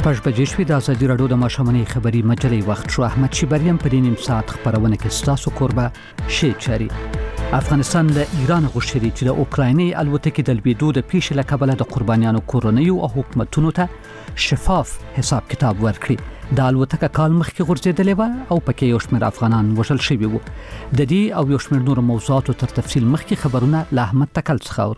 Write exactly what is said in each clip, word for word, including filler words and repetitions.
شپږ بجې شوې. د ازادي راډیو د ماشومانو خبري مجلې وخت شو. احمد شیبریان په دې نیم ساعت خبرونه کې ستاسو قربه شي چاري. افغانستان له ایران غوښتي چې د اوکرایني الوتکې د لویدو د پیښې له کبله د قربانیانو کورنیو او حکومتونو ته شفاف حساب کتاب ورکړي. د الوتکه کال مخکې غورځېدلې و او پکې یو شمېر افغانان وژل شوي وو. د دې او یو شمېر نور موضوعاتو تر تفصیل مخکې خبرونه له احمد تکل څخه اورو.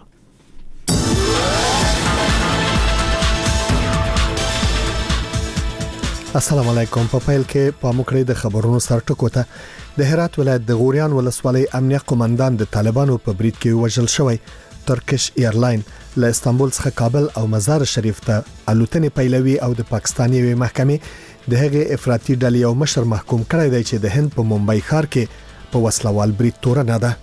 السلام علیکم. په پیل کې په مکړې د خبرونو سر ټکو ته د هرات ولایت د غوریان ولسوالۍ امنیه قومندان د طالبانو په برید کې وژل شوی. ترکش ایرلاین له استانبول څخه کابل او مزار شریف ته الوتنې پیلوي او د پاکستاني محکمې د هغې افراطي ډلې یو مشر محکوم کړی دی چې د هند په ممبئی ښار کې په وسلوال برید تورنه ده.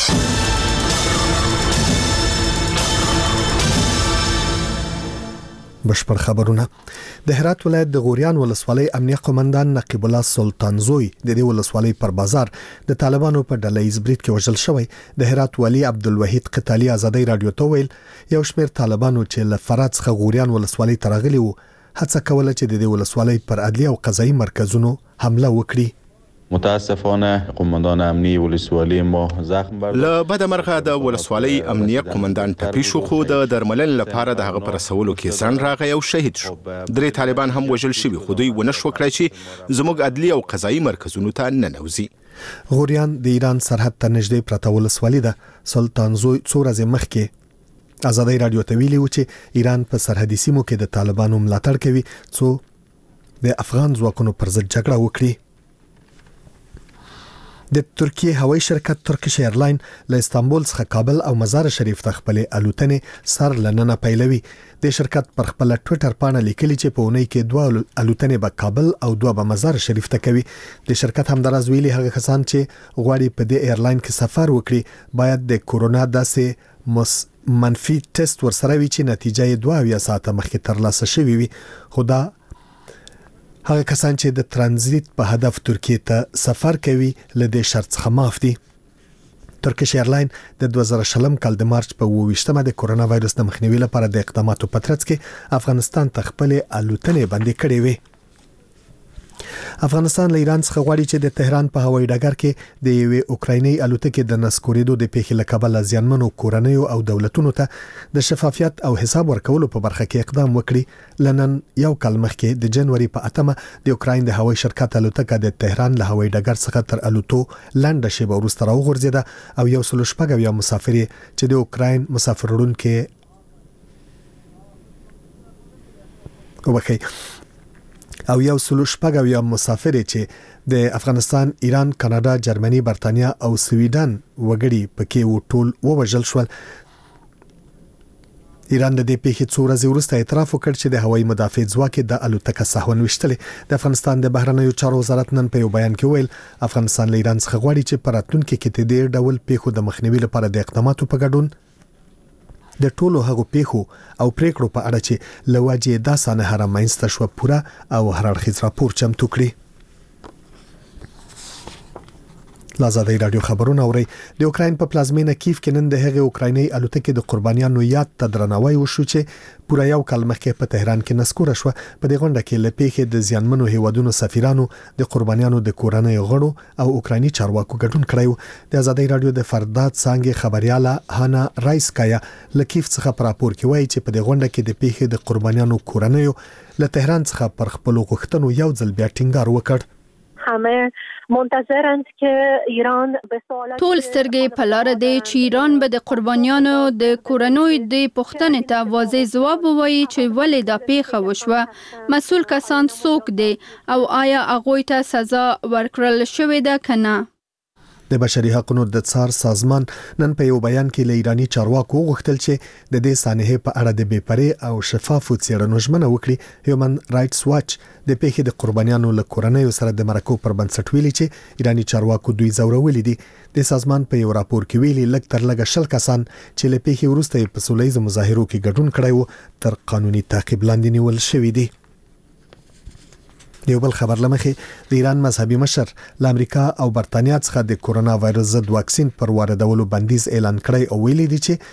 بشپړ خبرونه. د هرات ولایت د غوریان ولسوالۍ امنیه قومندان نقیب الله سلطان زوی د دې ولسوالۍ پر بازار د طالبانو په ډلهیز برید کې وژل شوی. د هرات والی عبدالوحید قتالی ازادي رادیو ته ویل یو شمېر طالبانو چې له فرات څخه غوریان ولسوالۍ ته راغلي وو هڅه کوله چې د دې ولسوالۍ پر عدلیه او قضایي مرکزونو حمله وکړي. متاسفانه قومندان امنیه ولسوالۍ ما زخم برد. له بده مرغه د ولسوالۍ امنیه قومندان ټپي شو خو د درملنې لپاره د هغه پر رسولو کې ځان راغی او شهید شو. درې طالبان هم وژل شوي خو دوی ونه شو کړی چې زموږ عدلیه او قضایي مرکزونو ته ننوځي. غوریان د ایران سرحد ته نږدې پرته ولسوالۍ ده. سلطان زوی څو ورځې مخکې ازادي رادیو ته ویلي و چې ایران په سرحدي سیمو کې د طالبانو ملاتړ کوي څو د افغان ځواکونو پر ضد جګړه وکړي. د ترکیه هوایي شرکت ترکش ایرلاین له استانبول څخه کابل او مزار شریف ته خپل الوتنې سر لننه پیلوي. د شرکت پر خپل ټوئیټر باندې لیکلي چې په اونۍ کې دوه الوتنې به کابل او دوه به مزار شریف ته کوي. د شرکت همداراز ویلي هغه کسان چې غواړي په دې ایرلاین کې سفر وکړي باید د کورونا داسې منفي ټیسټ ورسره وي چې نتیجه یې دوه اویا ساعته مخکې ترلاسه شوې وي. خدا هغه کسان چې د ترانزیت په هدف ترکیه ته سفر کوي له دې شرط څخه معاف دي. ترکش ایرلاین د دوه زره شلم کال د مارچ په اووه ویشتمه د کورونا وایرس د مخنیوي لپاره د اقداماتو په ترڅ کې افغانستان ته خپل الوتنې بندي کړې وي. افغانستان له ایران څخه غواړي چې د تهران په هوایي ډګر کې د یوې اوکرایني الوتکې د نسکورېدو د پیښې له کبله زیانمنو کورنیو او دولتونو ته د شفافیت او حساب ورکولو په برخه کې اقدام وکړي. لنن یو کال مخکې د جنوري په اتمه د اوکراین د هوایي شرکت الوتکه د تهران له هوایي ډګر څخه تر الوتو لنډه شیبه وروسته راوغورځېده او یو سل شپږ اویا مسافر چې د اوکراین مسافر وړونکي وبخي او یو سل شپږ اویا مسافر چې د افغانستان، ایران، کاناډا، جرمني، برتانیا او سویډن وګړي پکې و ټول ووژل شول. ایران د دې پیښې څو ورځې وروسته اعتراف وکړ چې د هوایي مدافع ځواک د الوتکه سهون وشتلې. د افغانستان د بهرنیو چارو وزارت نن په یو بیان کې ویل افغانستان له ایران څخه غواړي چې په راتلونکي کې د دې ډول پیښو د مخنیوي لپاره د اقداماتو په ګډون د ټولو هغو پیښو او پریکړو په اړه چې لواجه دا سانه هر ماینسته شو پوره او هر اړخیز راپور چمتو کړي. لازادي رادیو خبرونه اوري. د اوکراین په پلازمینه کیف کې نن د هغې اوکرایني الوتکې د قربانیانو یاد ته درناوی وشو چې پوره یو کال مخکې په تهران کې نسکوره شو. په دې غونډه کې له پیښې د زیانمنو هیوادونو سفیرانو، د قربانیانو د کورنۍ غړو او اوکرایني چارواکو ګډون کړی و. د ازادي رادیو د فرداد څنګه خبرياله هانا رایسکایا له کیف څخه پر راپور کې وایي چې په دې غونډه کې د پیښې د قربانیانو کورنۍ له تهران څخه پر خپل غوښتنو یو ځل بیا ټینګار وکړ. همه منتظرند که ایران به سوالات ټول سترګې په لار دی چې ایران به د قربانیانو د کورنۍ د پوښتنې ته واضح ځواب ووایي چې ولې دا پیښه وشوه، مسؤل کسان څوک دي او آیا هغوی ته سزا ورکړل شوې ده که نه. د بشري حقوقو د څار سازمان نن په یو بیان کې له ایرانی چارواکو غوښتل چې د دې سانحې په اړه د بې پرې او شفافو څېړنو ژمنه وکړي. هیومن رائټس واچ د پیښې د قربانیانو له کورنیو سره د مرکو پر بنسټ ویلي چې ایرانی چارواکو دوی ځورولي دي. د سازمان په یو راپور کې ویلي لږ تر لږه شل کسان چې له پیښې وروسته په سولهییز مظاهرو کې ګډون کړی وو تر قانوني تعقیب لاندې نیول شوي دي. یو بل خبر لمخې د ایران مذهبي مشر ل امریکا او برتانیا څخه د کورونا وایرس ضد واکسین پر واردولو بندیز اعلان کړی او ویلي دی چې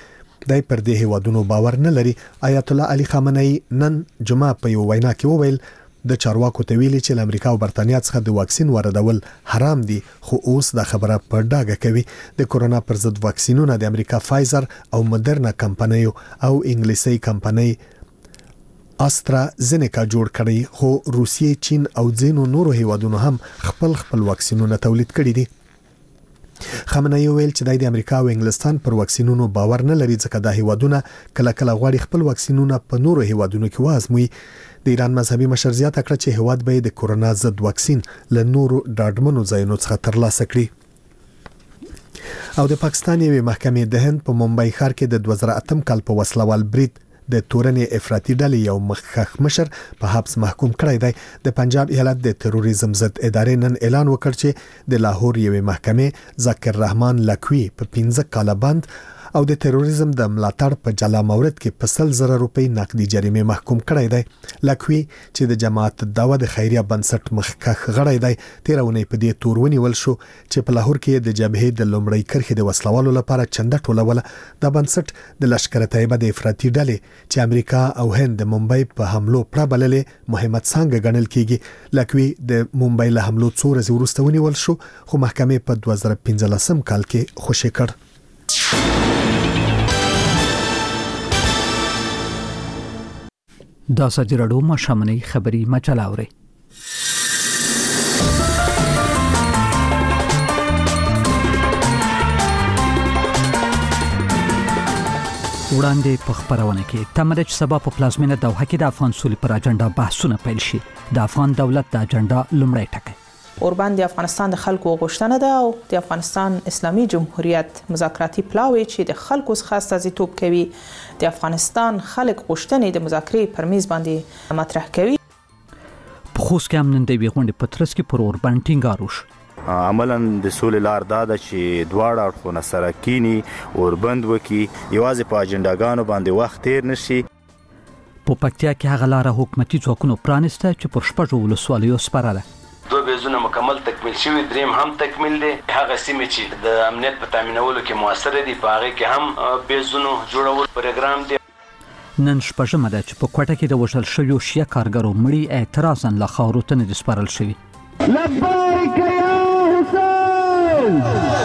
دای پر دې هیوادونو باور نه لري. آیت الله علي خامنه‌ای نن جمعه په یو وینا کې وویل د چارواکو ته ویلي چې امریکا او برتانیا څخه د واکسین واردول حرام دي، خو اوس دا خبره په ډاګه کوي. د کورونا پر ضد واکسینونه د امریکا فایزر او مدرنا کمپنیو او انګلیسي کمپنۍ استرا زینیکا جوړ کړي، خو روسیې، چین او ځینو نورو هیوادونو هم خپل خپل واکسینونه تولید کړي دي. خامنه‌ای ویل چې د امریکا او انګلستان پر واکسینونو باور نه لري ځکه دا هیوادونه کله کله غواړي خپل واکسینونه په نورو هیوادونو کې وازموي. د ایران مذهبي مشر زیاته کړه چې هیواد به د کورونا ضد واکسین له نورو ډاډمنو ځایونو څخه ترلاسه کړي. او د پاکستان یوې محکمې د هند په ممبئی ښار کې د دوه زره اتم کال په وسلوال برید د تورنې افراطي ډلې یو مخکښ مشر په حبس محکوم کړی دی. د پنجاب ایالت د تروریزم ضد ادارې نن اعلان وکړ چې د لاهور یوې محکمې ذاکر رحمان لکوي په پنځه کاله بند او د تروریزم د ملاتړ په جلا مورد کې په سل زره روپۍ نقدي جریمه محکوم کړی دی. لکوي چې د جماعت دعوه د خیریه بنسټ مخکښ غړی دی، تیرونی په دې تور ونیول شو چې په لاهور کې د جبهې د لومړی کرښې د وسلوالو لپاره چنده ټولوله. د بنسټ د لشکره طیبه د افراطي ډلې چې امریکا او هند د ممبئی په حملو پر بللې مهمت څنګه ګڼل کیږي. لکوي د ممبئی له حملو څو ورځې وروسته ونیول شو، خو محکمې په دوه زره پنځلسم کال کې خوشی کړ. دا ازادي راډیو مشامنۍ خبري مجله اوري. وړاندې په خبرونه کې تمره چې سبا په پلازمینه دوحه کې د افغان سولې پر اجنډا بحثونه پیل شي. د افغان دولت د اجنډا لومړی ټکی اوربان د افغانستان د خلکو غوښتنه ده او د افغانستان اسلامي جمهوریت مذاکراتي پلاوی چې د خلکو څخه استازیتوب کوي د افغانستان خلک غوښتنې د مذاکرې پر میز باندې مطرح کوي. په خوست کې هم نن د یوې غونډې په ترڅ کې پر اوربان ټینګار وشو. عملاً د سولې لار دا ده چې دواړه اړخونه سره کینی اوربند وکي، یوازې په اجنډاګانو باندې وخت تیر نشي. په پکتیا کې هغه لار حکومتي ځواکونو پرانسته چې پر شپږو ولسوالیو سپاره ده. دوه بیزونه مکمل تکمیل شوي، دریم هم تکمیل دي. هغه سیمې چې د امنیت په تامینولو کې موثر دي په هغه کې هم بیزونو جوړول پروګرام دي. نن شپږمه ده چې په کوټه کې د وژل شویو شیعه کارګرو مړي اعتراضاً له خاورو ته نه دي سپارل شوي. لبیک یا حسین.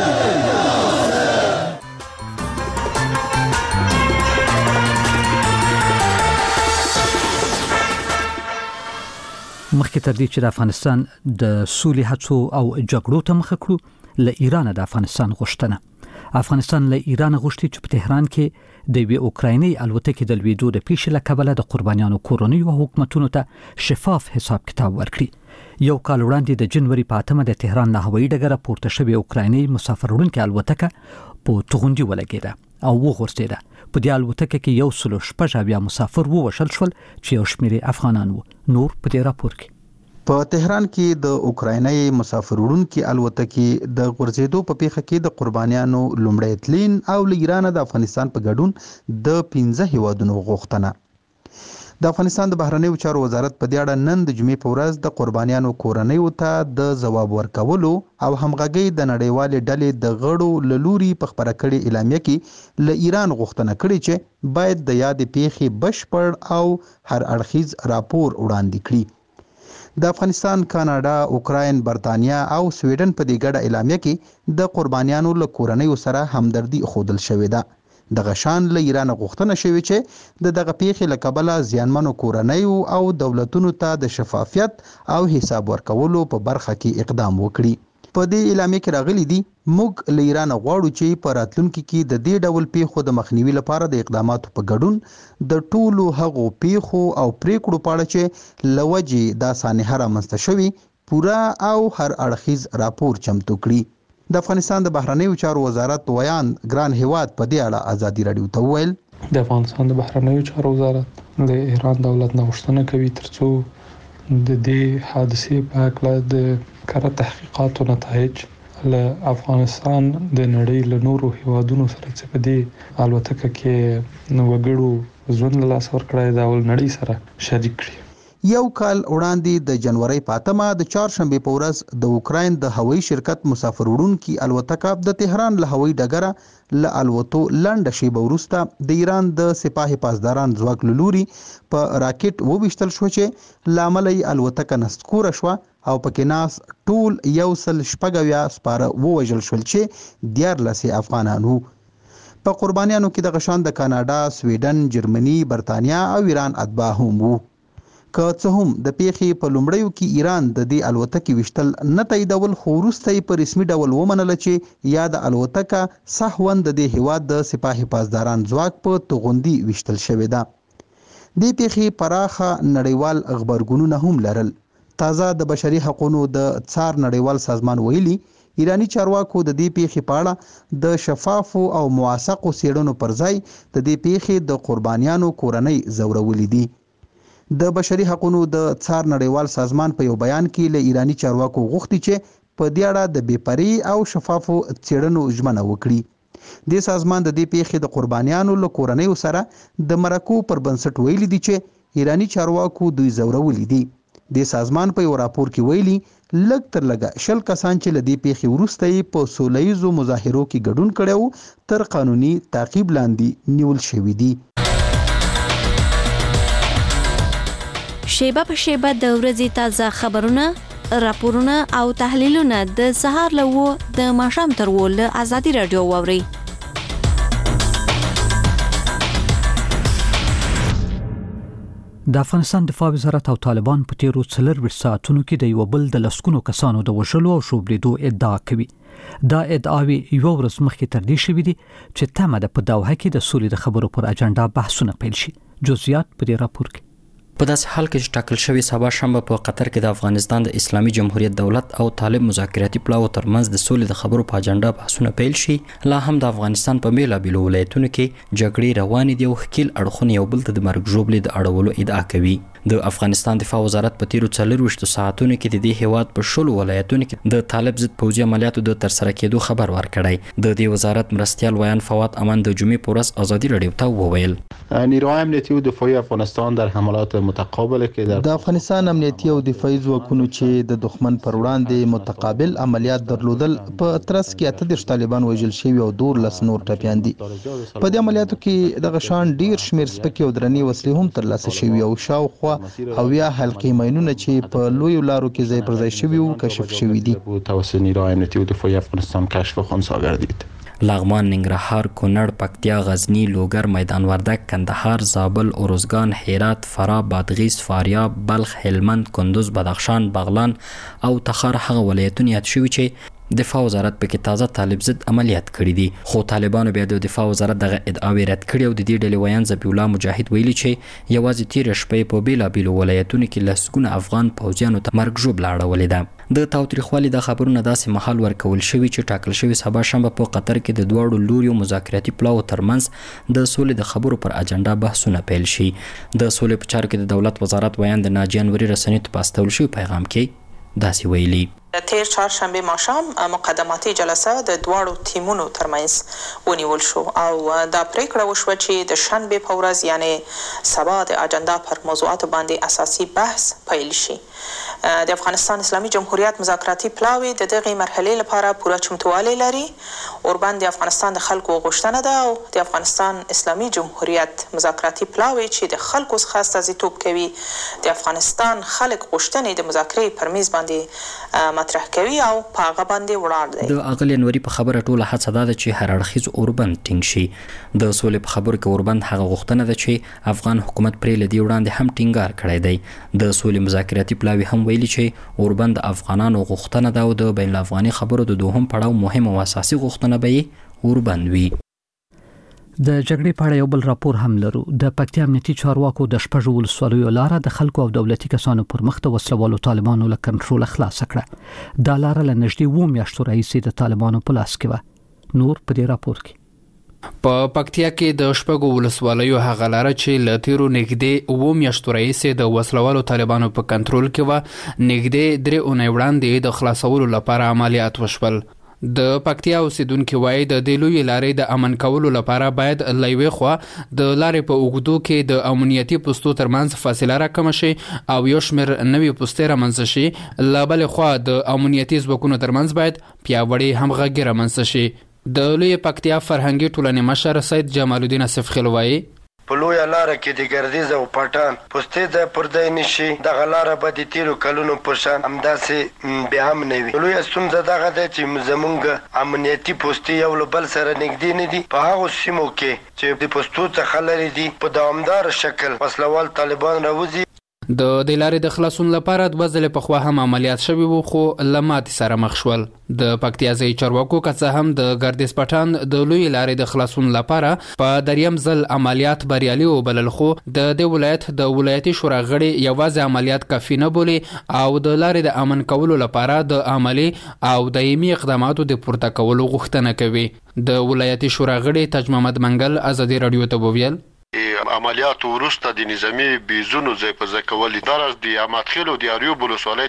مخکې تر دې چې د افغانستان د سولې هڅو او جګړو ته مخه کړو، له ایران د افغانستان غوښتنه افغانستان له ایران غوښتي چې په تهران کې د یوې اوکرایني الوتکې د لویدو د پیښې له کبله د قربانیانو کورنۍ او حکومتونو ته شفاف حساب کتاب ورکړي. یو کال وړاندې د جنوري په اتمه د تهران له هوایي ډګره پورته شوې اوکرایني مسافر وړونکې الوتکه په توغندي ولګېده او وغورځېده. په دې الوتکه کې یو سل شپږ اویا مسافر ووژل شول چې یو شمېر افغانان وو. نور په دې راپور کې په تهران کې د اوکرایني مسافر وړونکي الوتکې د غورځېدو په پیښه کې د قربانیانو لومړی تلین او له ایران د افغانستان په ګډون د پنځه هیوادونو غوښتنه. د افغانستان د بهرنیو چارو وزارت په دې اړه نن د جمعې په ورځ د قربانیانو کورنیو ته د ځواب ورکولو او همغږۍ د نړیوالې ډلې د غړو له لوري په خپره کړې اعلامیه کې له ایران غوښتنه کړې چې باید د یادې پیښې بشپړ او هر اړخیز راپور وړاندې کړي. د افغانستان، کاناډا، اوکراین، برتانیا او سویډن په دې ګډه اعلامیه کې د قربانیانو له کورنیو سره همدردي ښودل شوې ده. دغه شان له ایران غوښتنه شوې چې د دغه پیښې له کبله زیانمنو کورنیو او دولتونو ته د شفافیت او حساب ورکولو په برخه کې اقدام وکړي. په دې اعلامیه کې راغلي دي موږ له ایران غواړو چې په راتلونکي کې د دې ډول پیښو د مخنیوي لپاره د اقداماتو په ګډون د ټولو هغو پیښو او پریکړو په اړه چې له وجې دا سانحه رامنځته شوي پوره او هر اړخیز راپور چمتو کړي. د افغانستان د بهرنیو چارو وزارت ویان ګران هیواد په دې اړه ازادي راډیو ته وویل د افغانستان د بهرنیو چارو وزارت د ایران دولت نه غوښتنه کوي ترڅو د دې حادثې په اړه د کره تحقیقاتو نتایج له افغانستان د نړۍ له نورو هیوادونو سره چې په دې الوتکه کې وګړو ژوند له لاسه ورکړی دا ول نړۍ سره شریک کړي. یو کال وړاندې د جنوري په اتمه د چهارشنبې په ورځ د اوکراین د هوایي شرکت مسافر وړونکي الوتکه د تهران له هوایي ډګره له الوتو لنډه شیبه وروسته د ایران د سپاه پاسداران ځواک له لوري په راکټ وویشتل شو چې له امله یې الوتکه نسکوره شوه او پکې ناس ټول یو سل شپږ اویا سپاره ووژل شول چې دیارلس افغانان وو. په قربانیانو کې دغه شان د کاناډا، سویډن، جرمني، برتانیا او ایران اتباع هم وو. که څه هم د پیښې په لومړیو کې ایران د دې الوتکې ویشتل نه تاییدول، خو وروسته یې په رسمي ډول ومنله چې یا د الوتکه سهوا د دې هیواد د سپاه پاسداران ځواک په توغندي ویشتل شوې ده. دې پیښې پراخه نړیوال غبرګونونه هم لرل. تازه د بشري حقوقو د څار نړیوال سازمان ویلي ایرانی چارواکو د دې پیښې په اړه د شفافو او موثقو څېړنو پر ځای د دې پیښې د قربانیانو کورنۍ ځورولې دي. د بشري حقوقو د څار نړیوال سازمان په یو بیان کې له ایرانی چارواکو غوښتي چې په دې اړه د بې پرې او شفافو څېړنو ژمنه وکړي. د سازمان د دې پیښې د قربانیانو له کورنیو سره د مرکو پر بنسټ ویلي دي چې ایرانی چارواکو دوی ځورولي دي. د سازمان په یو راپور کې ویلي لږ تر لږه شل کسان چې له دې پیښې وروسته یې په سوله ییزو مظاهرو کې ګډون کړی وو تر قانوني تعقیب لاندې نیول شوي دي. شیبه په شیبه د ورځې تازه خبرونه، راپورونه او تحلیلونه د سهار له وو د ماښام تر وو له ازادي رادیو واورئ. د افغانستان دفاع وزارت او طالبان په تیرو څلرویشت ساعتونو کې د یو بل د لسګونو کسانو د وژلو او ژوبلېدو ادعا کوي. دا ادعاوې یو ورځ مخکې تر دې شوې دي چې تمه ده په دوحه کې د سولې د خبرو پر اجنډا بحثونه پیل شي. جزئیات په دې راپور کې. په داسې حال کې چې ټاکل شوی سبا شنبه په قطر کې د افغانستان د اسلامي جمهوریت دولت او طالب مذاکراتي پلاو ترمنځ د سولې د خبرو په اجنډا بحثونه پیل شي، لا هم د افغانستان په بیلابیلو ولایتونو کې جګړې روانې دي او ښکیل اړخونه یو بل ته د مرګ ژوبلې د اړولو ادعا کوي. د افغانستان دفاع وزارت په تیرو څلرویشتو ساعتونو کې د دې هیواد په شلو ولایتونو کې د طالب ضد پوځي عملیاتو د ترسره کېدو خبر ورکړی. د دې وزارت مرستیال ویان فواد امان د جمعې په ورځ ازادي رادیو ته وویل نیروهای امنیتی و دفاعی افغانستان در حملات متقابل که د افغانستان امنیتي او دفاعي ځواکونو چې د دښمن پر وړاندې متقابل عملیات درلودل په ترڅ کې اته دېرش طالبان وژل شوي او دور لس نور ټپیان دي. په دې عملیاتو کې دغه شان ډیر شمیر سپکې او درنې وسلې هم ترلاسه شوي او شاوخوا اویا حلقې ماینونه چې په لویو لارو کې ځای پر ځای شوي او کشف شوي دي. توسط نیروهای امنیتی و دفاعی افغانستان کشف و خنثی گردید. لغمان، ننګرهار، کونړ، پکتیا، غزنی، لوګر، میدان وردګ، کندهار، زابل، اروزګان، هرات، فراه، بادغیس، فاریاب، بلخ، هلمند، کندوز، بدخشان، بغلان او تخار هغه ولایتونه یاد شوي چې دفاع وزارت پکې تازه طالب ضد عملیات کړي دي. خو طالبانو بیا د دفاع وزارت دغه ادعاوې رد کړي او د دې ډلې ویان ذبیح الله مجاهد ویلي چې یوازې تیره شپه په بیلابیلو ولایتونو کې لسګونه افغان پوځیانو ته مرګ ژوبله اړولې ده. د تاوتریخوالي د خبرونه داسې مهال ورکول شوي چې ټاکل شوی سبا شنبه په قطر کې د دواړو لوریو مذاکراتي پلاو ترمنځ د سولې د خبرو پر اجنډا بحثونه پیل شي. د سولې په چارو کې د دولت وزارت ویان د ناجی انوري رسنیو ته په استول شوي پیغام کې داسې ویلي: د تیر چهارشنبه ماښام مقدماتي جلسه د دواړو ټیمونو ترمنځ ونیول شو او دا پریکړه وشوه چې د شنبه په ورځ یعنی سبا د اجنډا پر موضوعاتو باندې اساسي بحث پیل شي. د افغانستان اسلامي جمهوریت مذاکراتي پلاوی د دغه مرحلې لپاره پوره چمتووالی لري. اوربند د افغانستان د خلکو غوښتنه ده او د افغانستان اسلامي جمهوریت مذاکراتي پلاوی چې د خلکو څخه استازیتوب کوي د افغانستان خلک غوښتنې د مذاکرې پر میز باندې مطرح کوي او په هغه باندې ولاړ دی. د اغلی انوري په خبره ټوله هڅه ده چې هر اړخیز اوربند ټینګ شي. د سولې په خبرو کې اوربند هغه غوښتنه ده چې افغان حکومت پرې لدی وړاندې هم ټینګار کړی دی. د سولې مذاکراتي پلاوی هم ویلي چې اوربند افغانانو غوښتنه ده او د بین الافغاني خبرو د دوهم پړاو مهم او اساسي غوښتنه به اوربند وي. د جګړې په اړه یو بل راپور هم لرو. د پکتیا امنیتي چارواکو د شپږو ولسوالیو لاره د خلکو او دولتي کسانو پر مخ د وسلوالو طالبانو له کنټرول خلاص کړه. دا لاره له نږدې اووه میاشتو راهیسې د طالبانو په لاس کې وه. نور په دې راپور کې. په پکتیا کې د شپږو ولسوالیو هغه لاره چې له تیرو نږدې اووه میاشتو راهیسې د وسلوالو طالبانو په کنټرول کې وه، نږدې درې اونۍ وړاندې د خلاصولو لپاره عملیات وشول. د پکتیا اوسیدونکو وایي د دې لویې لارې د امن کولو لپاره باید له یوې خوا د لارې په اوږدو کې د امنیتي پوستو ترمنځ فاصله راکمه شي او یو شمېر نوي پوستې رامنځته شي، له بلې خوا د امنیتي ځواکونو ترمنځ باید پیاوړې همغږي رامنځته شي. د لوی پکتیا فرهنګي ټولنې مشر سید جمال الدین اسف خیل وایي په لویه لاره کې د ګردیز او پټان پوستې ځای پر ځای نشي، دغه لاره به د تیرو کلونو په شان همداسې بیا هم نه وي. لویه ستونزه دغه ده چې زمونږ امنیتي پوستې یو له بل سره نږدې نه دي. په هغو سیمو کې چې د پوستو څخه لرې دي په دوامداره شکل وسلوال طالبان راوځي. د دې لارې د خلاصون لپاره دوه ځلې پخوا هم عملیات شوي وو، خو له ماتې سره مخ شول. د پکتیا ځایي چارواکو که څه هم د ګردیز پټان د لویې لارې د خلاصون لپاره په دریم ځل عملیات بریالي وبلل، خو د دې ولایت د ولایتي شورا غړي یوازې عملیات کافي نه بولي او د لارې د امن کولو لپاره د عملي او دایمي اقداماتو د پورته کولو غوښتنه کوي. د ولایتي شورا غړي تاج محمد منګل ازادي رادیو ته وویل عملیات وروسته د نظامی بیزونو ځای په ځای کول دراز د احمدخیل او د اریوب ولسوالۍ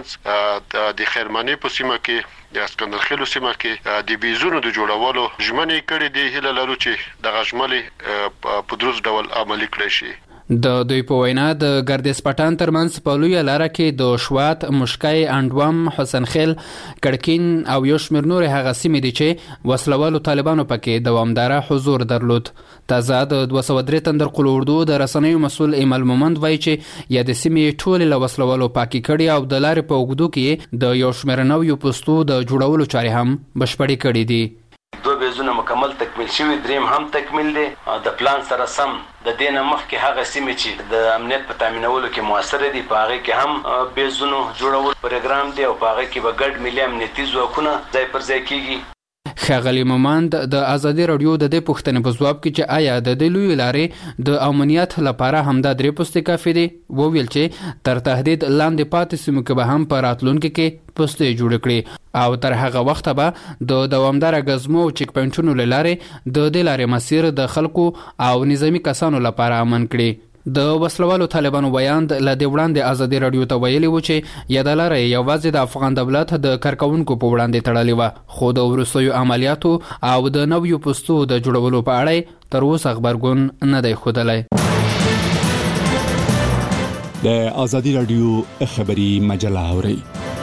ترمنځ د خیرمنې په سیمه کې د اسکندرخیل سیمه کې د بیزونو د جوړولو ژمنې کړې دي. هیله لرو چې د غشملې په دروز ډول عملي کړی شي. د دوی په وینا د ګردیز پټان ترمنځ په لویه لاره کې د شوات، مشکای، انډوم، حسن خیل، کړکین او یو شمېر نورې هغه سیمې دي چې وسلوالو طالبانو پکې دوامداره حضور درلود. تازه د دوه سوه درې تندر قل اردو د رسنیو مسؤل ایمل مومند وایي چې یا د سیمې ټولې له وسلوالو پاکي کړي او د لارې په اوږدو کې د یو شمېر نویو پوستو د جوړولو چارې هم بشپړې کړي دي. دو بیزونه مکمل تکمیل شوي، دریم هم تکمیل دی. د پلان سره سم د دې نه مخکې هغه سیمې چې د امنیت په تامینولو کې موثره دي په هغې کې هم بیزونو جوړول پروګرام دی او په هغې کې به ګډ ملي امنیتي ځواکونه ځای پر ځای کېږي. ښاغلي مومند د ازادي رادیو د دې پوښتنې په ځواب کې چې آیا د دې لویې لارې د امنیت لپاره همدا درې پوستې کافي دي، وویل چې تر تهدید لاندې پاتې سیمو کې به هم په راتلونکي کې پوستې جوړې کړي او تر هغه وخته به د دوامداره ګزمو او چیک پوینټونو له لارې د دې لارې مسیر د خلکو او نظامي کسانو لپاره امن کړي. د وسلوالو طالبانو بیان له دې وړاندې ازادي رادیو ته ویلي و چې یاده لاره یوازې د افغان دولت د کارکوونکو په وړاندې تړلې وه، خو د وروستیو عملیاتو او د نویو پوستو د جوړولو په اړه تر اوسه غبرګون نه دی ښودلی. د ازادي رادیو خبري مجله اورئ.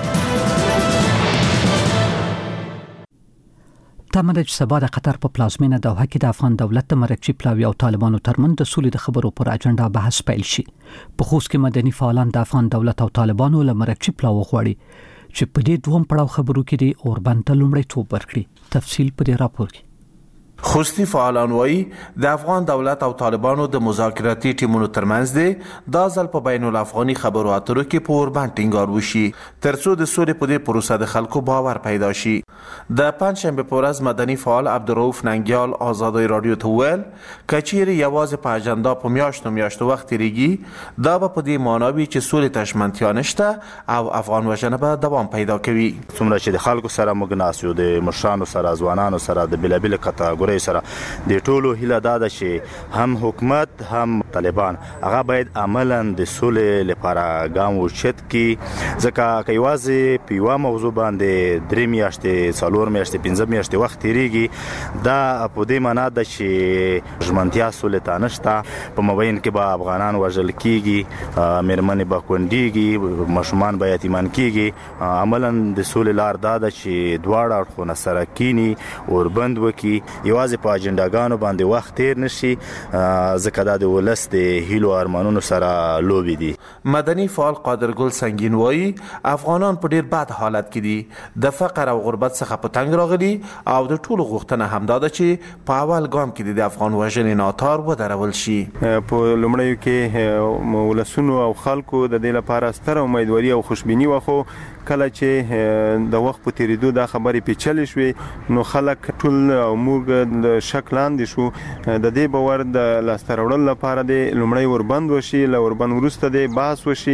تمه ده چې سبا د قطر په پلازمینه دوحه کې د افغان دولت د مرکزي پلاوي او طالبانو ترمنځ د سولې د خبرو پر اجنډا بحث پیل شي. په خوست کې مدني فعالان د افغان دولت او طالبانو له مرکزي پلاوي غواړي چې په دې دوهم پړاو خبرو کې د اوربند ته لومړیتوب ورکړي. تفصیل په دې راپور کې. خوستی فعالان وایي د افغان دولت او طالبانو د مذاکراتي ټیمونو ترمنځ دی دا ځل په بین الافغاني خبرو اترو کې په اوربند ټینګار وشي ترڅو د سولې په دې پروسه د خلکو باور پیدا شي. د پنځشنبه په ورځ مدني فعال عبدالرؤف ننګیال ازادي رادیو ته وویل کچېرې یوازې په اجنډا په میاشتو میاشتو وخت تېرېږي دا به په دې معنا وي چې سولې ته ژمنتیا نشته او افغان وژنه به دوام پیدا کوي. څومره چې د خلکو سره موږ ناست یو، د مشرانو سره، ځوانانو سره، د بېلابېلو کټګوریو سره، د ټولو هیله دا ده چې هم حکومت هم طالبان هغه باید عملاً د سولې لپاره ګام اوچت کړي، ځکه که یوازې په یوه موضوع باندې درې میاشتې، څلور میاشتې، پنځه میاشتې وخت تېرېږي دا په دې معنا ده چې ژمنتیا سولې ته نشته. په مابین کې به افغانان وژل کېږي، مېرمنې به کونډېږي، ماشومان به یتیمان کېږي. عملاً د سولې لار دا ده چې دواړه اړخونه سره کینی اوربند وکړي، یوازې په اجنډاګانو باندې وخت تیر نشي ځکه دا د ولس د هیلو ارمانونو سره لوبې دي. مدني فعال قادر ګل سنگین وایي افغانان په ډیر بد حالت کې دي، د فقر او غربت څخه په تنګ راغلي او د ټولو غوښتنه همدا ده چې په اول ګام کې د افغان وژنې ناتار ودرول شي. په لومړیو کې ولسونو او خلکو د دې لپاره ستره امیدواري او خوشبیني وخو کله چې د وخت په تیریدو دا خبرې پیچلې شوې نو خلک ټول او موږ د شک لاندې شو. د دې باور د لاسته راوړلو لپاره د لومړی اوربند وشي، له اوربند وروسته د بحث وشي،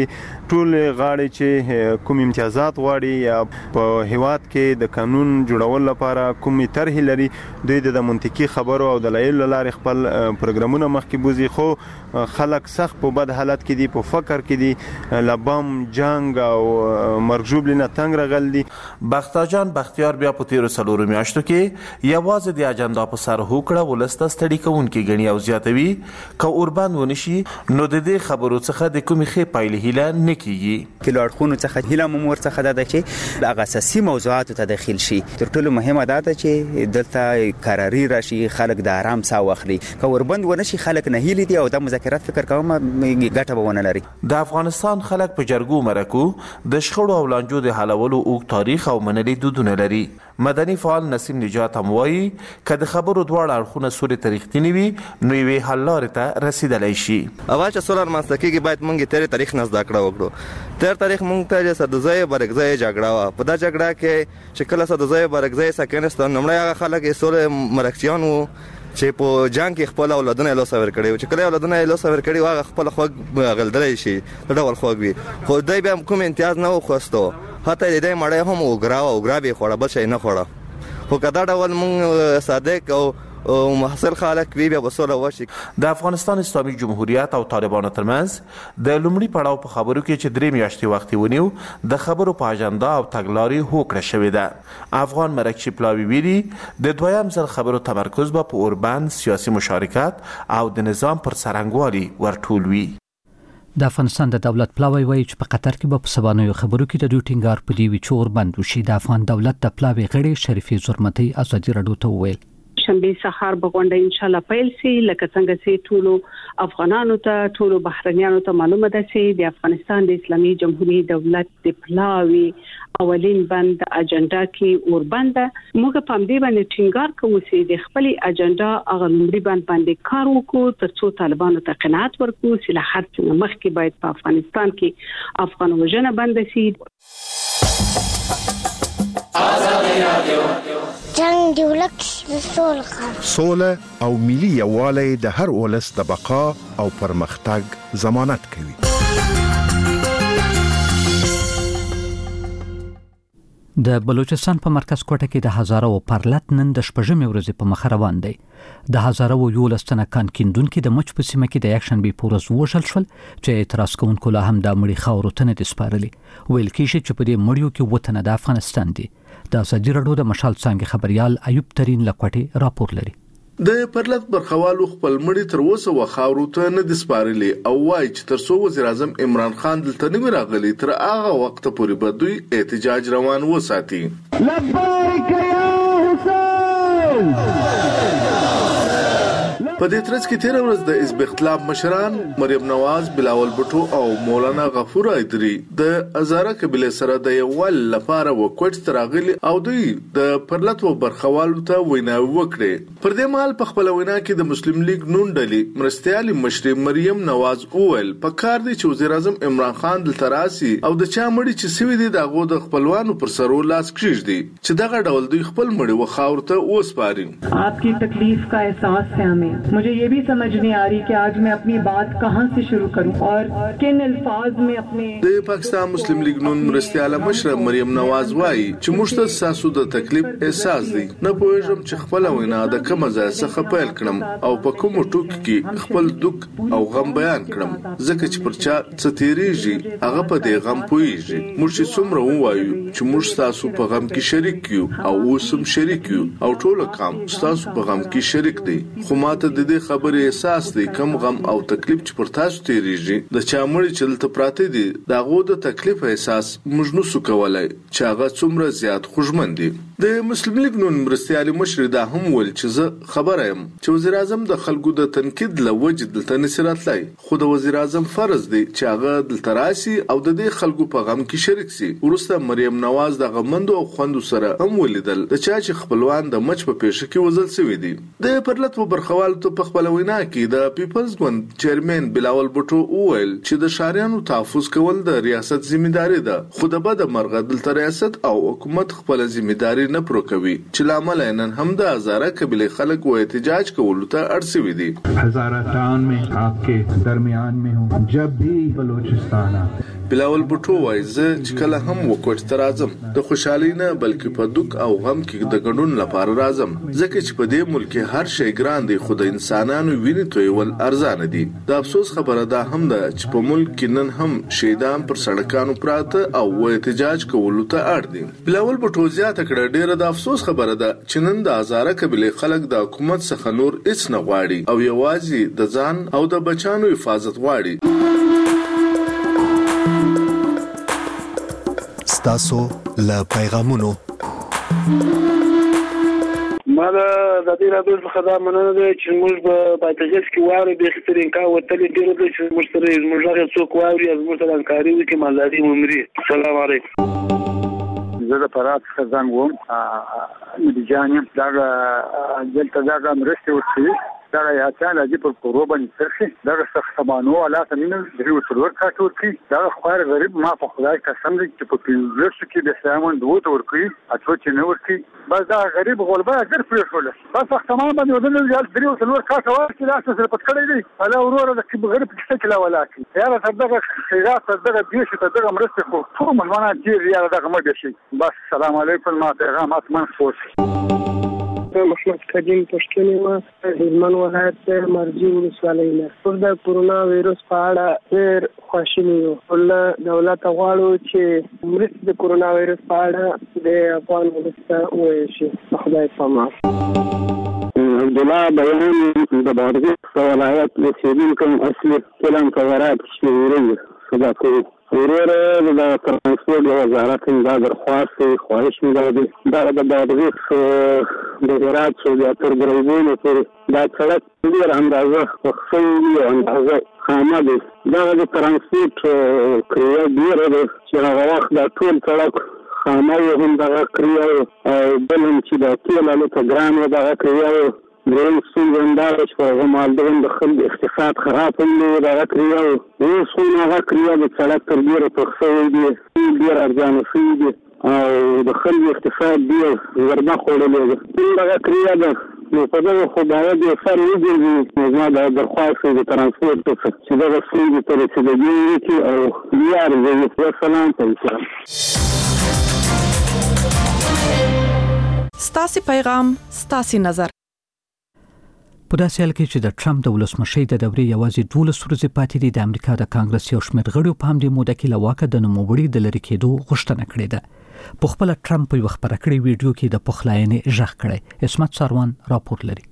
ټول غاړي چې کوم امتیازات غواړي یا په هیواد کې د قانون جوړول لپاره کوم طرح لري دوی د منطقي خبرو او دلایل لارې خپل پروګرامونه مخکې بوزي خو خلک سخت په بد حالت کې دي په فکر کې دي لبام جنگ او مرجوب لنه تنگ رغل دي. بختیار بختیار بیا په تیرو څلورو میاشتو کې یوازې د اجنډا په سر هوکړه ولسته ستړي کوونکې ګڼي او زیاتوي که اوربند ونشي نو د دې خبرو څخه د کومې ښې پایلې هیله نه کیږي. کله اړخونو څخه هیله مو ورڅخه ده چې د هغه اساسي موضوعاتو ته داخل شي. تر ټولو مهمه ده چې دلته قراري راشي خلک د آرام ساه واخلي. که اوربند ونشي خلک نه هیلي دي او د مذاکرات فکر کوم ګټه به ونه لري. د افغانستان خلک په جرګو مرکو د شخړو او لانجو د حلولو اوږد تاریخ او منلي دودونه لري. مدني فعال نسیم نجات هم وایي که د خبرو دواړه اړخونه سولې ته رښتینې وي نو یوې حل لارې ته رسیدلی شي. اول چې سوله رامنځته کېږي باید موږ تېر تاریخ نه زده کړه وکړو. تېر تاریخ موږ ته سدوزۍ برګزۍ جګړه وه. په دا جګړه کې چې کله سدوزۍ برګزۍ سکنستان لومړی هغه خلک یې سولې مرکچیان وو چې په جنگ کې خپل اولادونه یې لاسه ورکړي وو. چې کله اولادونه یې لاسه ورکړي وو هغه خپل خوږ غلدلی شي د ډول خوږ وي خو دی بیا کوم امتیاز نه وخواستو. حتی د دې مړی هم وګرا وه وګرا به یې خوړه بل شی نه خوړه. خو که دا ډول موږ صادق او محصل خلک وي بیا به سوله وشي. د افغانستان اسلامي جمهوریت او طالبانو ترمنځ د لومړي پړاو په خبرو کې چې درې میاشتې وخت ونیو د خبرو په اجنډا او تګلارې هوکړه شوې ده. افغان مرکچي پلاوي ویلي د دویم ځل خبرو تمرکز به په اوربند سیاسي مشارکت او د نظام پر څرنګوالي ورټول وي. د افغانستان د دولت پلاوی وایي چې په قطر کې به په سبانیو خبرو کې د دوی ټینګار په دې وي چې اوربند وشي. د افغان دولت د پلاوی غړي شریفي زرمتي ازادي راډیو ته وویل شنبه سهار به غونډه ان شاء الله پیل شي. لکه څنګه چې ټولو افغانانو ته ټولو بهرنیانو ته معلومه ده چې د افغانستان د اسلامي جمهوریت دولت د پلاوی اولین بند اجنډا کې اوربند موږ په دې باندې ټینګار کوو چې د خپل اجنډا هغه لومړی بند باندې کار وکړو ترڅو طالبانو ته قناعت ورکړو چې له هر څه مخکې باید په افغانستان کې افغان وژنه بند شي. جنگ دی ولک سوله سوله او ملي یووالی د هر ولس د بقا او پرمختګ ضمانت کوي. د بلوچستان په مرکز کوټه کې د هزارو پرلت نن د شپږمې ورځې په مخ روان دی. د هزارو یولس تنه کان کیندونکو د مچ په سیمه کې د یکشنبه په ورځ وژل شول چې اعتراض کوونکو لا هم د مړي خاورو ته نه دي سپارلي. ویل کېږي چې په دې مړیو کې وطن د افغانستان دی. د ازادي راډیو د مشال څنګه خبريال ایوب ترين لکوټي راپور لري. د پرلت برخوالو خپل مړي تر اوسه وخاورو ته نه دي سپارلي او وايي چې تر څو وزیر اعظم عمران خان دلته نه راغلي تر هغه وخت پورې به دوی احتجاج روان وساتي. لبیک یا حسین. په دې ترڅ کې تیر ورځ د حزب اختلاف مشران مریم نواز، بلاول بټو او مولانا غفور ایدری د هزاره قبیله سره د یووالي لپاره وکوټ تراغلي او دوی د پرلت و برخوالو ته ویناوي وکړي. پر دې مهال په خپل وینا کې د مسلم لیگ نون ډلې مرستيالي مشر مریم نواز اوول په کار دي چې وزیر اعظم عمران خان دلته راسي او د چا مړي چې سوي دي دغه د خپلوانو پر سرو لاس کېږدي چې دغه ډول دوی خپل مړي و خاور ته وسپاري. आपकी तकलीफ का एहसास है हमें. मुझे ये भी समझ नहीं आ रही कि आज मैं अपनी बात कहां से शुरू करूं और किन अल्फाज में अपने. د پاکستان مسلم لیگ نون مرستياله مشر مریم نواز وايي چې موږ ته ساسو د تکلیف احساس دي. نه پوهیږم چې خپل وینا د کوم ځای څخه پیل کړم او په کوم ټوک کې خپل دک او غم بیان کړم ځکه چې پر چا څه تیریږي هغه په دې غم پوهیږي. موږ چې څومره وایو چې موږ تاسو په غم کې شریک یو او اوسم شریک یو او ټول کام تاسو په غم کې شریک دي. خو ماته د دې خبرې احساس دی کم غم او تکلیف چې پر تاسو تیریږي د چا مړي چې دلته پراته دي دغه د تکلیف احساس موږ نو سو کولای چې هغه څومره زیات خوشمن دي. د مسلم لیگ نون مرستيالي مشر دا هم ول چې زه خبره يم چې وزیر اعظم د خلکو د تنقید لوجه دلته نصرت لای خو د وزیر اعظم فرض دی چې هغه دلته راسي او د دې خلکو په غم کې شریک سي. ورسته مریم نواز د غمندو او خوندو سره هم ولیدل د چا چې خپلوان د مچ په پیښه کې وزل سوي دي. د پرلت و برخوال ته په خپل وینا کې د پیپلز ګوند چیرمن بلاول بټو وویل چې د شاریانو تحفظ کول د ریاست ذمہداري ده خو د بد مرغه دلته ریاست او حکومت خپل ذمہداري نه پرو کوي چې لامل نن هم د هزاره قبیله خلک و احتجاج کولو ته اړسوي دي. هزاره ټاون में आपके दरमियान में हूं जब भी बलूचिस्तान بلاول بوټو وایي زه چې کله هم وکوټ ته راځم د خوشحالۍ نه بلکې په دوک او غم کې د ګډون لپاره راځم ځکه چې په دې ملک کې هر شی ګران دی خو د انسانانو وینې تویول ارزانه دي د افسوس خبره دا هم ده چې په ملک کې نن هم شهیدان پر سړکانو پراته او احتجاج کولو ته اړ دي بلاول بوټو زیاته کړه ډیره د افسوس خبره ده چې نن د هزاره قبیلې خلک د حکومت څخه نور هیڅ نه غواړي او یوازې د ځان او د بچانو حفاظت غواړي ستاسو له پیغامونو ما د دې راډیو څخه دا مننه ده چې موږ په پاتېجس کې واره به خطرین کا وتلې ډیره ده چې موږ سره موږ هغه څوک واري از موږ سره همکاري وکړي مالداري عمري السلام علیکم زه د فرات څخه زنګ وم مدي جانم دا دلته دا مرسته وکړي دا یا څنګه چې په قربان ترخي دا څه سمانو علا تمنه دریو څلور کاټور کې دا خو غریب ما په خدای قسم دې چې په پیلوټ کې د سامان دوه تور کې اته چې نو ورکی بس دا غریب غلبه اگر پرې شول بس تمام باندې ودل دریو څلور کاټور کې دا څه سره پټ کړی دی الا ورور د غریب کې څه کلا ولاکي یا صدقه خیرات صدقه دې چې صدقه مرسته خو ټول ملمانه دې یا دا کومه دي بس السلام علیکم ما پیغامات منفوس محمد قدیم پښتني ما هلمند ولایت مرجی ولسوالۍ نه پر د کورونا وایرس په اړه ډېر خواشینی یو ول دولت غواړو چې مرسته د کورونا وایرس په اړه د افغان ولس ته وایي شي خدای پامه عبدالله بیان د بادغیس ولایت اوسیدونکو اصلي کلام کورات شویری صدا کوي ورور د ترانسپورت وزارت دا درخواست خواهش می‌دارد دا د بادغیس د هرات څخه د تر ګرځولو پر دا سړک ډیر اندازه خصوصي اندازه خامه دي دا د ترانسپورت کړیا ډیر د چې هغه وخت د ټول سړک خامه هم دا کړیا او بل چې د کېله له ګرام دا کړیا دریم څنګه چې په مالدارۍ د خلک اقتصاد خراب هم دی دا کړیا او څو هغه کړیا د سړک تر ډیره تخصیص دی ډیر ارزانه شي دي او د خلک اقتصاد دی وربا خوړلې دا کړیا ده نو په دغه خو باید یو سر وګورئ نو دا درخواست د ترانسپورت څخه چې دا څنګه تر رسیدګي کې او یار دې سلام پېښه ستاسو پیغام ستاسو نظر په داسې حال کې چې د ټرمپ د ولسمشۍ د دورې یوازې دولس ورځې پاتې دي د امریکا د کانګرس یو شمېر غړو په همدې موده کې له واکه د نوموړي د لرې کېدو غوښتنه کړې ده په خپله ټرمپ په یوه خپره کړې ویډیو کې د پخلاینې غږ کړی عصمت ساروان راپور لري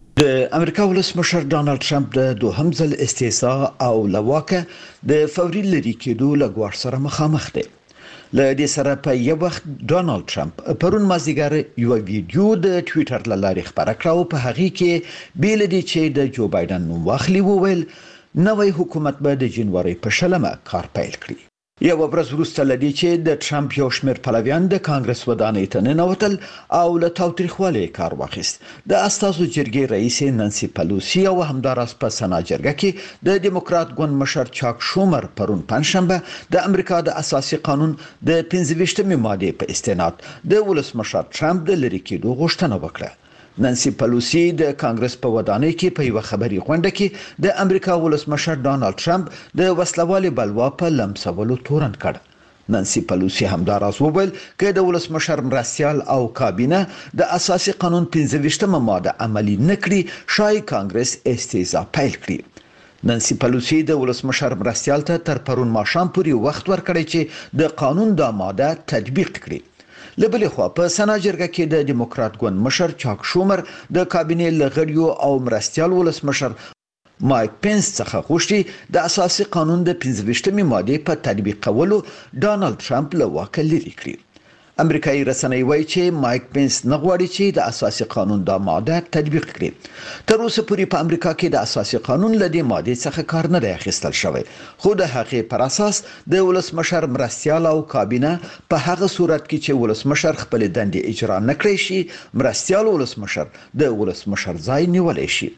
د امریکا ولسمشر ډانلډ ټرمپ د دوهم ځل استعفا او له واکه د فوري لرې کېدو له ګواښ سره مخامخ دی له دې سره په یو وخت ډانلډ ټرمپ پرون مازیګر یو ویډیو د ټوئیټر له لارې خبره کړه او په هغه کې بیل دي چې د جو بایدن نوم واخلي وویل نوې حکومت به د جنوري په شلمه کار پیل کړي یو ورځ وروسته لدی چې د ټرمپ یو شمېر پلویان د کانګرس ودانۍ ته ننوتل او له تاوتریخوالي کار واخیست د استازو جرګې رئیس نانسي پلوسی او همداراز په سنا جرګه کې د دیموکرات ګوند مشر چاک شومر پرون پنځشنبه د امریکا د اساسي قانون د پنځه ویشتمې ماده په استناد د ولسمشر ټرمپ د لری کېدو غوښتنه وکړه نانسي پلوسی د کانګرس په ودانۍ کې په یو خبري غونډه کې د امریکا ولسمشر ډانلډ ټرمپ د وسلوالي بلوا په لمسولو تورن کړ نانسي پلوسی همداراز وویل چې د ولسمشر مرستيال او کابینه د اساسي قانون پنځه ویشتمه ماده عملی نکړي شای کانګرس استیزا پیل کړي نانسي پلوسی د ولسمشر مرستيال ته تر پرون ماښام پورې وخت ورکړی چې د قانون د ماده تطبیق کړي لبلې خو په سنا جرګه کې د دیموکرات ګوند مشر چاک شومر د کابینې لغړیو او مرستيال ولسمشر مایک پنس څخه غوښتي د اساسي قانون د پنځه ویشتمې ماده په تطبیق کولو ډانلډ ټرمپ له واکه لري کړی امریکایي رسنۍ وایي چې مایک پنس نه غواړي چې د اساسي قانون د ماده تطبیق کړي تر اوسه پورې په امریکا کې د اساسي قانون له دې ماده څخه کار نه دی اخیستل شوی خو د هغې پر اساس د ولسمشر مرستيال او کابینه په هغه صورت کې چې ولسمشر خپل دندې اجرا نه کړی شي مرستيال ولسمشر د ولسمشر ځای نیولی شي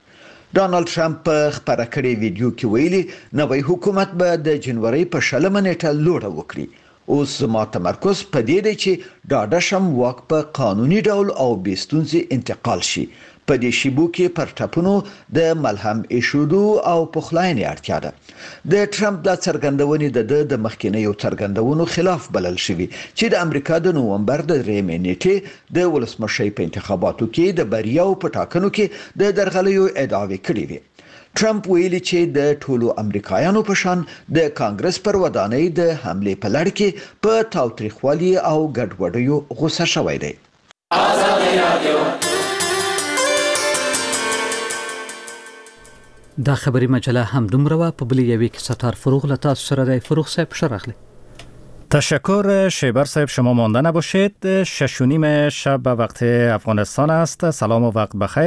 ډانلډ ټرمپ په خبره کړې ویډیو کې ویلي نوې حکومت به د جنوري په شلمه نیټه لوړه وکړي اوس ما تمرکز په دې دی چې ډاډه شم واک په قانوني ډول او بې ستونزې انتقال شي. په دې شیبو کې پر ټاپونو د ملهم ایښودو او پخلاینې اړتیا ده. د ټرمپ د څرګندونې د د مخکینیو څرګندونو خلاف بلل شوي چې د امریکا د نومبر د درېیمې نیټې د ولسمشۍ په انتخاباتو کې د بریاو په ټاکنو کې د درغلیو ادعاوې کړې وې. ټرمپ ویلي چې د ټولو امریکایانو په شان د کانګرس پر ودانۍ د حملې په لړ کې په تاوتریخوالي او ګډوډیو غوسه شوی دی. دا خبري مجله هم دومره وا په بلې یوې کې ستار فروغ له تاسو سره دی. فروغ صاحب شرخلی. تشکر شیبر صاحب، شما مانده نباشید. شش و نیم شب به وقت افغانستان است. سلام و وقت بخیر.